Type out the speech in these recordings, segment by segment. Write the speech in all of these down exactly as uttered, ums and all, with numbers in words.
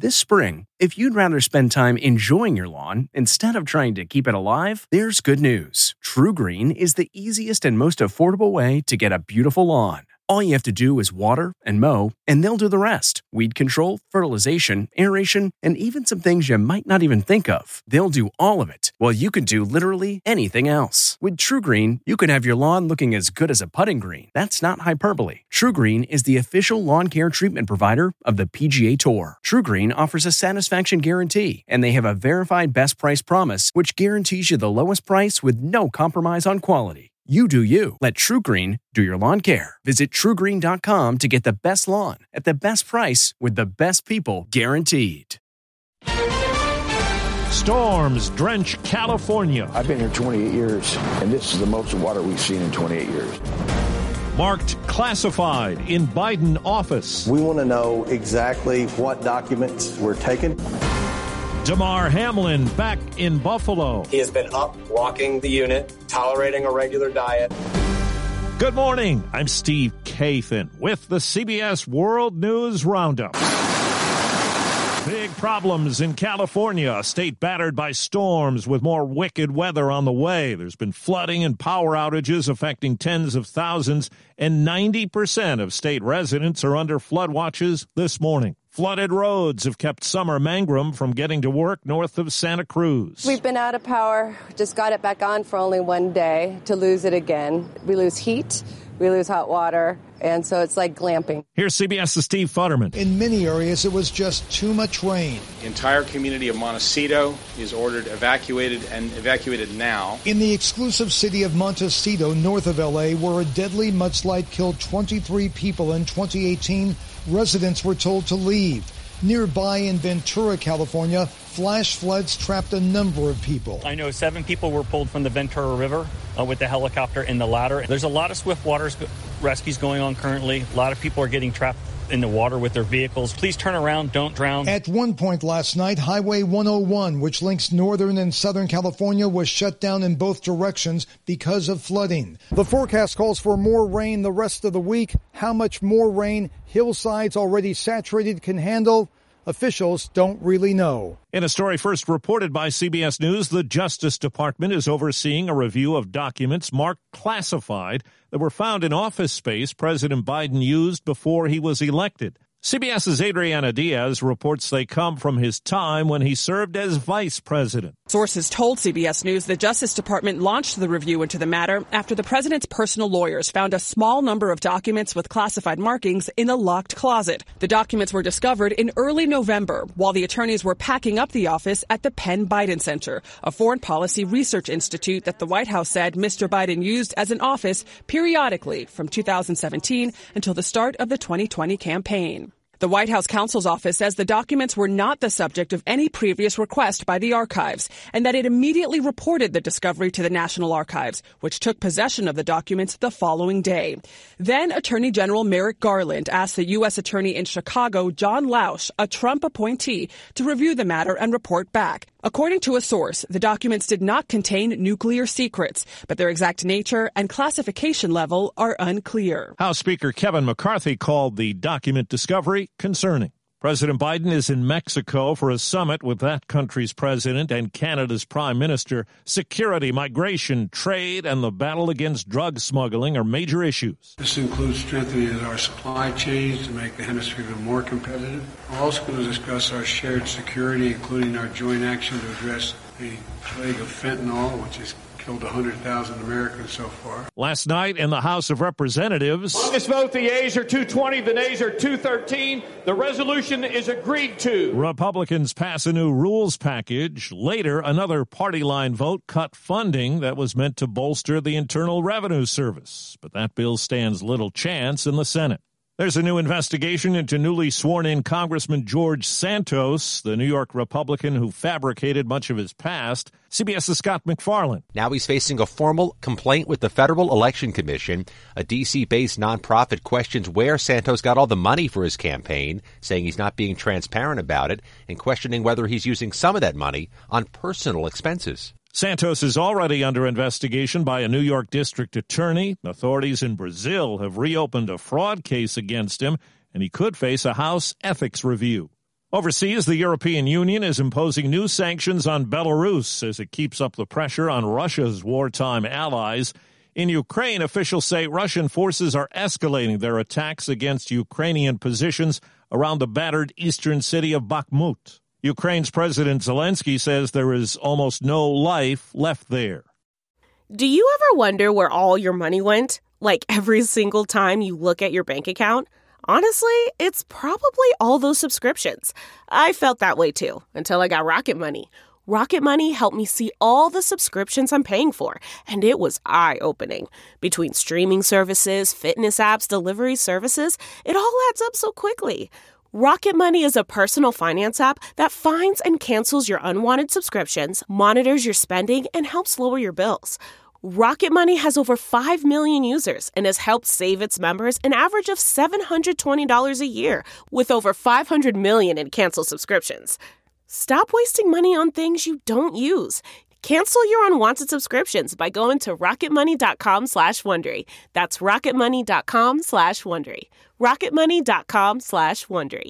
This spring, if you'd rather spend time enjoying your lawn instead of trying to keep it alive, there's good news. TruGreen is the easiest and most affordable way to get a beautiful lawn. All you have to do is water and mow, and they'll do the rest. Weed control, fertilization, aeration, and even some things you might not even think of. They'll do all of it, while you can do literally anything else. With TruGreen, you can have your lawn looking as good as a putting green. That's not hyperbole. TruGreen is the official lawn care treatment provider of the P G A Tour. TruGreen offers a satisfaction guarantee, and they have a verified best price promise, which guarantees you the lowest price with no compromise on quality. You do you. Let TruGreen do your lawn care. Visit True Green dot com to get the best lawn at the best price with the best people guaranteed. Storms drench California. I've been here twenty-eight years, and this is the most water we've seen in twenty-eight years. Marked classified in Biden office. We want to know exactly what documents were taken. Damar Hamlin back in Buffalo. He has been up, walking the unit, tolerating a regular diet. Good morning. I'm Steve Kathan with the C B S World News Roundup. Big problems in California, a state battered by storms with more wicked weather on the way. There's been flooding and power outages affecting tens of thousands, and ninety percent of state residents are under flood watches this morning. Flooded roads have kept Summer Mangrum from getting to work north of Santa Cruz. We've been out of power, just got it back on for only one day to lose it again. We lose heat, we lose hot water, and so it's like glamping. Here's CBS's Steve Futterman. In many areas, it was just too much rain. The entire community of Montecito is ordered evacuated and evacuated now. In the exclusive city of Montecito, north of L A, where a deadly mudslide killed twenty-three people in twenty eighteen, residents were told to leave. Nearby in Ventura, California, flash floods trapped a number of people. I know seven people were pulled from the Ventura River uh, with the helicopter in the ladder. There's a lot of swift water rescues going on currently. A lot of people are getting trapped in the water with their vehicles. Please turn around, don't drown. At one point last night, Highway one oh one, which links northern and southern California, was shut down in both directions because of flooding. The forecast calls for more rain the rest of the week. How much more rain hillsides already saturated can handle, officials don't really know. In a story first reported by C B S News, the Justice Department is overseeing a review of documents marked classified that were found in office space President Biden used before he was elected. CBS's Adriana Diaz reports they come from his time when he served as vice president. Sources told C B S News the Justice Department launched the review into the matter after the president's personal lawyers found a small number of documents with classified markings in a locked closet. The documents were discovered in early November while the attorneys were packing up the office at the Penn Biden Center, a foreign policy research institute that the White House said Mister Biden used as an office periodically from two thousand seventeen until the start of the twenty twenty campaign. The White House counsel's office says the documents were not the subject of any previous request by the archives and that it immediately reported the discovery to the National Archives, which took possession of the documents the following day. Then Attorney General Merrick Garland asked the U S Attorney in Chicago, John Lausch, a Trump appointee, to review the matter and report back. According to a source, the documents did not contain nuclear secrets, but their exact nature and classification level are unclear. House Speaker Kevin McCarthy called the document discovery concerning. President Biden is in Mexico for a summit with that country's president and Canada's prime minister. Security, migration, trade, and the battle against drug smuggling are major issues. This includes strengthening our supply chains to make the hemisphere even more competitive. We're also going to discuss our shared security, including our joint action to address the plague of fentanyl, which has killed one hundred thousand Americans so far. Last night in the House of Representatives, on this vote, the yeas are two twenty, the nays are two thirteen. The resolution is agreed to. Republicans pass a new rules package. Later, another party line vote cut funding that was meant to bolster the Internal Revenue Service. But that bill stands little chance in the Senate. There's a new investigation into newly sworn-in Congressman George Santos, the New York Republican who fabricated much of his past. CBS's Scott McFarland. Now he's facing a formal complaint with the Federal Election Commission. A D C-based nonprofit questions where Santos got all the money for his campaign, saying he's not being transparent about it, and questioning whether he's using some of that money on personal expenses. Santos is already under investigation by a New York district attorney. Authorities in Brazil have reopened a fraud case against him, and he could face a House ethics review. Overseas, the European Union is imposing new sanctions on Belarus as it keeps up the pressure on Russia's wartime allies. In Ukraine, officials say Russian forces are escalating their attacks against Ukrainian positions around the battered eastern city of Bakhmut. Ukraine's President Zelensky says there is almost no life left there. Do you ever wonder where all your money went? Like every single time you look at your bank account? Honestly, it's probably all those subscriptions. I felt that way too, until I got Rocket Money. Rocket Money helped me see all the subscriptions I'm paying for, and it was eye-opening. Between streaming services, fitness apps, delivery services, it all adds up so quickly. Rocket Money is a personal finance app that finds and cancels your unwanted subscriptions, monitors your spending, and helps lower your bills. Rocket Money has over five million users and has helped save its members an average of seven hundred twenty dollars a year, with over five hundred million in canceled subscriptions. Stop wasting money on things you don't use. Cancel your unwanted subscriptions by going to rocketmoney.com slash Wondery. That's rocketmoney.com slash Wondery. rocketmoney.com slash Wondery.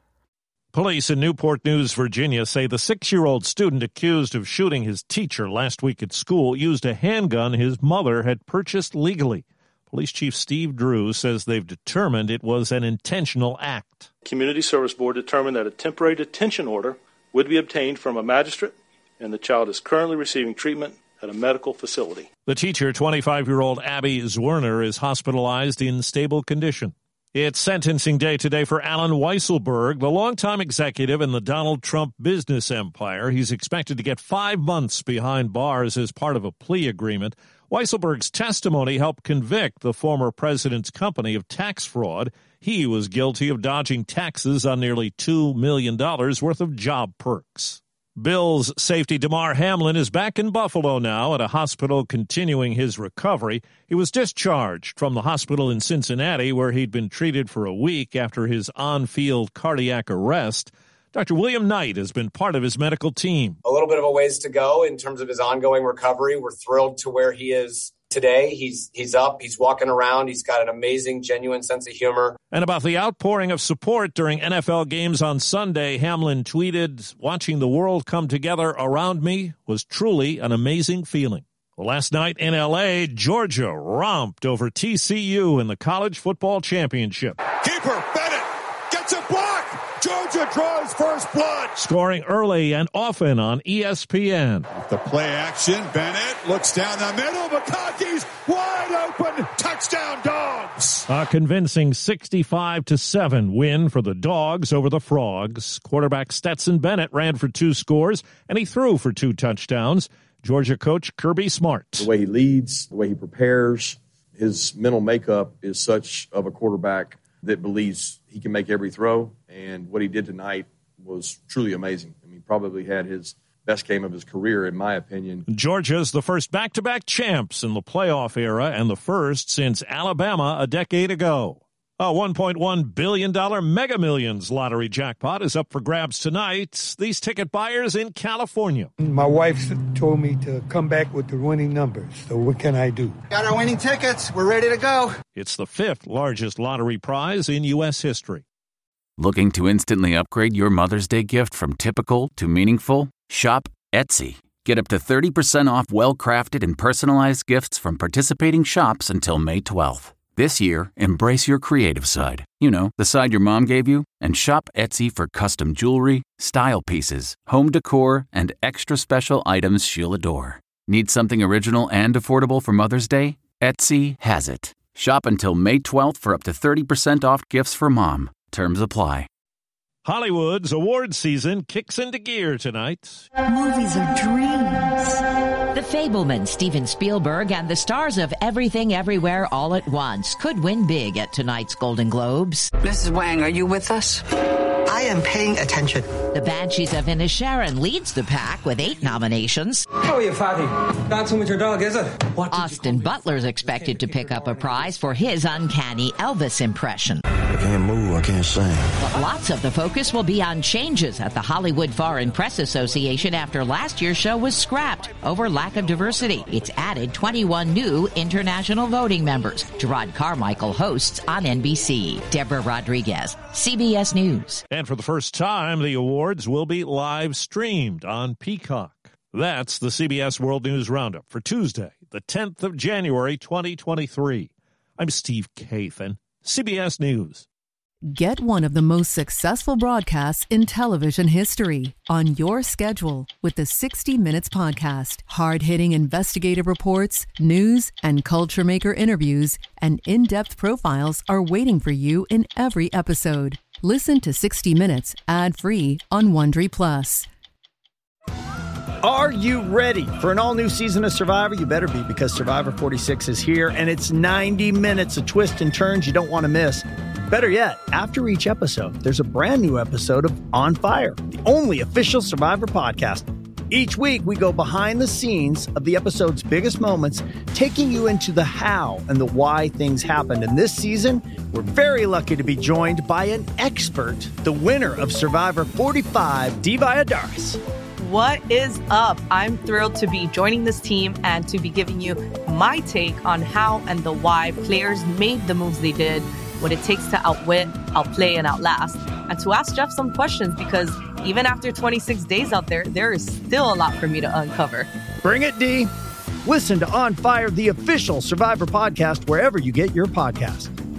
Police in Newport News, Virginia, say the six-year-old student accused of shooting his teacher last week at school used a handgun his mother had purchased legally. Police Chief Steve Drew says they've determined it was an intentional act. Community Service Board determined that a temporary detention order would be obtained from a magistrate, and the child is currently receiving treatment at a medical facility. The teacher, twenty-five-year-old Abby Zwerner, is hospitalized in stable condition. It's sentencing day today for Alan Weisselberg, the longtime executive in the Donald Trump business empire. He's expected to get five months behind bars as part of a plea agreement. Weisselberg's testimony helped convict the former president's company of tax fraud. He was guilty of dodging taxes on nearly two million dollars worth of job perks. Bills safety Damar Hamlin is back in Buffalo now at a hospital continuing his recovery. He was discharged from the hospital in Cincinnati where he'd been treated for a week after his on-field cardiac arrest. Doctor William Knight has been part of his medical team. A little bit of a ways to go in terms of his ongoing recovery. We're thrilled to where he is today. He's he's up, he's walking around, he's got an amazing, genuine sense of humor. And about the outpouring of support during N F L games on Sunday, Hamlin tweeted, "Watching the world come together around me was truly an amazing feeling." Well, last night in L A, Georgia romped over T C U in the college football championship. Keeper, Bennett, gets a block! Georgia draws first blood. Scoring early and often on E S P N. The play action, Bennett looks down the middle, McConkey's wide open, touchdown Dogs. A convincing sixty-five to seven win for the Dogs over the Frogs. Quarterback Stetson Bennett ran for two scores, and he threw for two touchdowns. Georgia coach Kirby Smart. The way he leads, the way he prepares, his mental makeup is such of a quarterback that believes he can make every throw, and what he did tonight was truly amazing. I mean, probably had his best game of his career, in my opinion. Georgia's the first back-to-back champs in the playoff era and the first since Alabama a decade ago. A one point one billion dollars Mega Millions lottery jackpot is up for grabs tonight. These ticket buyers in California. My wife told me to come back with the winning numbers, so what can I do? Got our winning tickets. We're ready to go. It's the fifth largest lottery prize in U S history. Looking to instantly upgrade your Mother's Day gift from typical to meaningful? Shop Etsy. Get up to thirty percent off well-crafted and personalized gifts from participating shops until May twelfth. This year, embrace your creative side. You know, the side your mom gave you. And shop Etsy for custom jewelry, style pieces, home decor, and extra special items she'll adore. Need something original and affordable for Mother's Day? Etsy has it. Shop until May twelfth for up to thirty percent off gifts for mom. Terms apply. Hollywood's award season kicks into gear tonight. Movies are dreams. The Fabelman Steven Spielberg and the stars of Everything Everywhere All at Once could win big at tonight's Golden Globes. Missus Wang, are you with us? I am paying attention. The Banshees of Inisherin leads the pack with eight nominations. How are you, Fatty? Dancing with your dog, is it? Austin Butler's expected to pick up a prize for his uncanny Elvis impression. I can't move, I can't sing. Lots of the focus will be on changes at the Hollywood Foreign Press Association after last year's show was scrapped over lack of diversity. It's added twenty-one new international voting members. Gerard Carmichael hosts on N B C. Deborah Rodriguez, C B S News. And for the first time, the awards will be live streamed on Peacock. That's the C B S World News Roundup for Tuesday, the tenth of January, twenty twenty-three. I'm Steve Kathan, C B S News. Get one of the most successful broadcasts in television history on your schedule with the sixty minutes Podcast. Hard-hitting investigative reports, news, and culture maker interviews, and in-depth profiles are waiting for you in every episode. Listen to sixty minutes ad-free on Wondery Plus. Are you ready for an all-new season of Survivor? You better be, because Survivor forty-six is here, and it's ninety minutes of twists and turns you don't want to miss. Better yet, after each episode, there's a brand new episode of On Fire, the only official Survivor podcast. Each week, we go behind the scenes of the episode's biggest moments, taking you into the how and the why things happened. And this season, we're very lucky to be joined by an expert, the winner of Survivor forty-five, Dee Valladares. What is up? I'm thrilled to be joining this team and to be giving you my take on how and the why players made the moves they did, what it takes to outwit, outplay, and outlast, and to ask Jeff some questions, because even after twenty-six days out there, there is still a lot for me to uncover. Bring it, D. Listen to On Fire, the official Survivor podcast, wherever you get your podcast.